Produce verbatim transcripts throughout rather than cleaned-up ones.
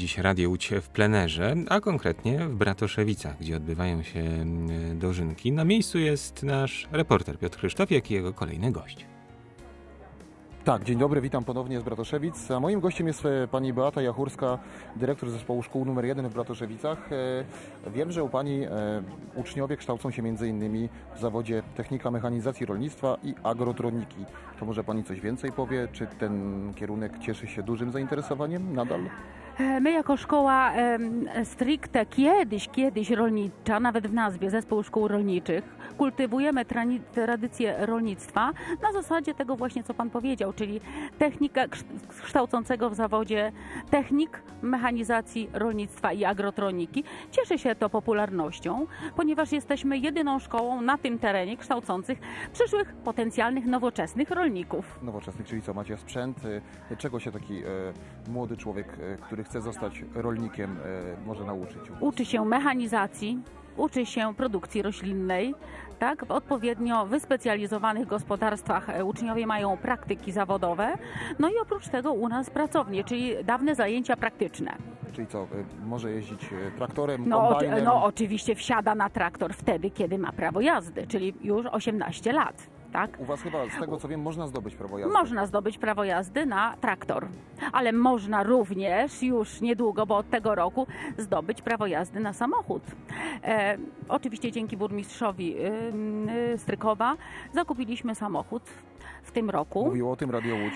dziś Radio Łódź w plenerze, a konkretnie w Bratoszewicach, gdzie odbywają się dożynki. Na miejscu jest nasz reporter Piotr Krzysztofiak i jego kolejny gość. Tak, dzień dobry, witam ponownie z Bratoszewic. A moim gościem jest pani Beata Jachórska, dyrektor zespołu szkół numer jeden w Bratoszewicach. Wiem, że u pani uczniowie kształcą się między innymi w zawodzie technika mechanizacji rolnictwa i agrotroniki. To może pani coś więcej powie? Czy ten kierunek cieszy się dużym zainteresowaniem nadal? My jako szkoła stricte kiedyś, kiedyś rolnicza, nawet w nazwie Zespół Szkół Rolniczych, kultywujemy tradycję rolnictwa na zasadzie tego właśnie, co pan powiedział, czyli technika kształcącego w zawodzie technik mechanizacji rolnictwa i agrotroniki. Cieszy się to popularnością, ponieważ jesteśmy jedyną szkołą na tym terenie kształcących przyszłych potencjalnych nowoczesnych rolników. Nowoczesnych, czyli co, macie sprzęt? Czego się taki e, młody człowiek, e, który chce zostać rolnikiem, e, może nauczyć? Uczy się mechanizacji, uczy się produkcji roślinnej. Tak? W odpowiednio wyspecjalizowanych gospodarstwach uczniowie mają praktyki zawodowe. No i oprócz tego u nas pracownie, czyli dawne zajęcia praktyczne. Czyli co, może jeździć traktorem, no, kombajnem? No oczywiście wsiada na traktor wtedy, kiedy ma prawo jazdy, czyli już osiemnaście lat. Tak? U was chyba, z tego co wiem, można zdobyć prawo jazdy. Można zdobyć prawo jazdy na traktor, ale można również już niedługo, bo od tego roku, zdobyć prawo jazdy na samochód. E, oczywiście dzięki burmistrzowi y, y, Strykowa zakupiliśmy samochód w tym roku. Mówiło o tym Radio Łódź.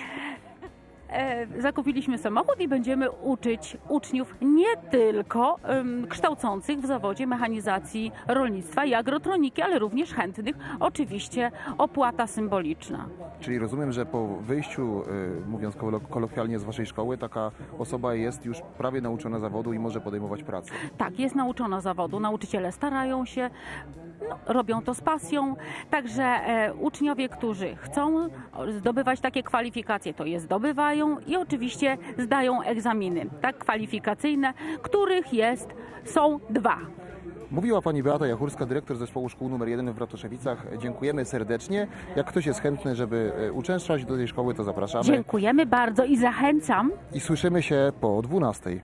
Zakupiliśmy samochód i będziemy uczyć uczniów nie tylko um, kształcących w zawodzie mechanizacji rolnictwa i agrotroniki, ale również chętnych. Oczywiście opłata symboliczna. Czyli rozumiem, że po wyjściu, y, mówiąc kolokwialnie, z waszej szkoły, taka osoba jest już prawie nauczona zawodu i może podejmować pracę. Tak, jest nauczona zawodu. Nauczyciele starają się, no, robią to z pasją. Także e, uczniowie, którzy chcą zdobywać takie kwalifikacje, to je zdobywają. I oczywiście zdają egzaminy, tak, kwalifikacyjne, których jest, są dwa. Mówiła pani Beata Jachórska, dyrektor zespołu szkół numer jeden w Bratoszewicach. Dziękujemy serdecznie. Jak ktoś jest chętny, żeby uczęszczać do tej szkoły, to zapraszamy. Dziękujemy bardzo i zachęcam. I słyszymy się po dwunastej.